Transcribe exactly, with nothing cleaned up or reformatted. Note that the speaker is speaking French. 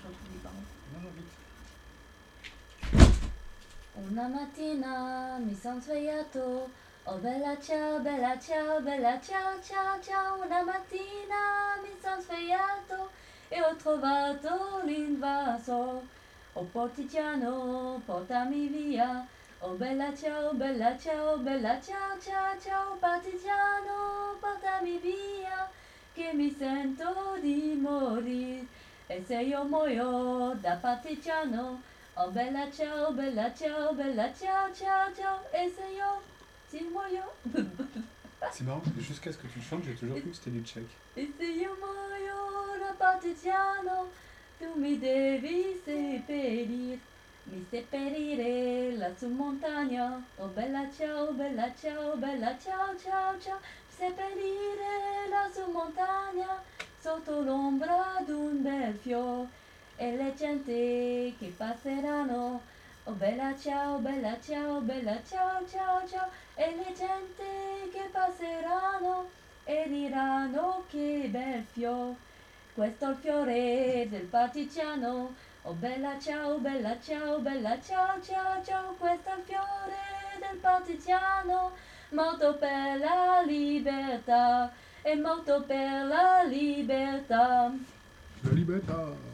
dis pardon. Non, non, vite. Una mattina mi son svegliato, oh bella ciao, bella ciao, bella ciao, ciao, ciao. Una mattina mi son svegliato e ho trovato l'invaso. Oh partigiano, portami via. Oh bella ciao, bella ciao, bella ciao, ciao, ciao. Partigiano, portami via, che mi sento di morire. E se io muoio da partigiano, oh bella ciao, bella ciao, bella ciao, ciao, ciao. Et c'est yo, si muoio. C'est marrant, jusqu'à ce que tu chantes, j'ai toujours cru que c'était du tchèque. Et se io muoio da partigiano, tu mi devi seppellire, mi seppellire lassù in montagna. Oh bella ciao, bella ciao, bella ciao, ciao, ciao. Seppellire lassù in montagna, sotto l'ombra d'un bel fiore. E le gente che passeranno, oh bella ciao, bella ciao, bella ciao, ciao, ciao. E le gente che passeranno e diranno che bel fiore, questo è il fiore del partigiano. Oh bella ciao, bella ciao, bella ciao, ciao, ciao. Questo è il fiore del partigiano, morto per la libertà, è morto per la libertà. La libertà.